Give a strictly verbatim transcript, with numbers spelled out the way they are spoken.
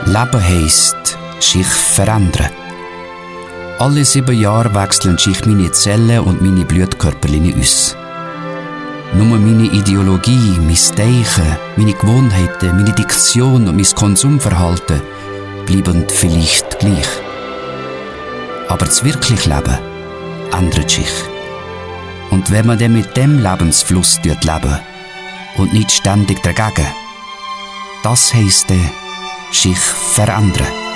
Leben heisst, sich verändern. Alle sieben Jahre wechseln sich meine Zellen und meine Blutkörperchen aus. Nur meine Ideologie, mein Denken, meine Gewohnheiten, meine Diktion und mein Konsumverhalten bleiben vielleicht gleich. Aber das wirkliche Leben ändert sich. Und wenn man dann mit dem Lebensfluss leben und nicht ständig dagegen, das heisst dann, sich verändern.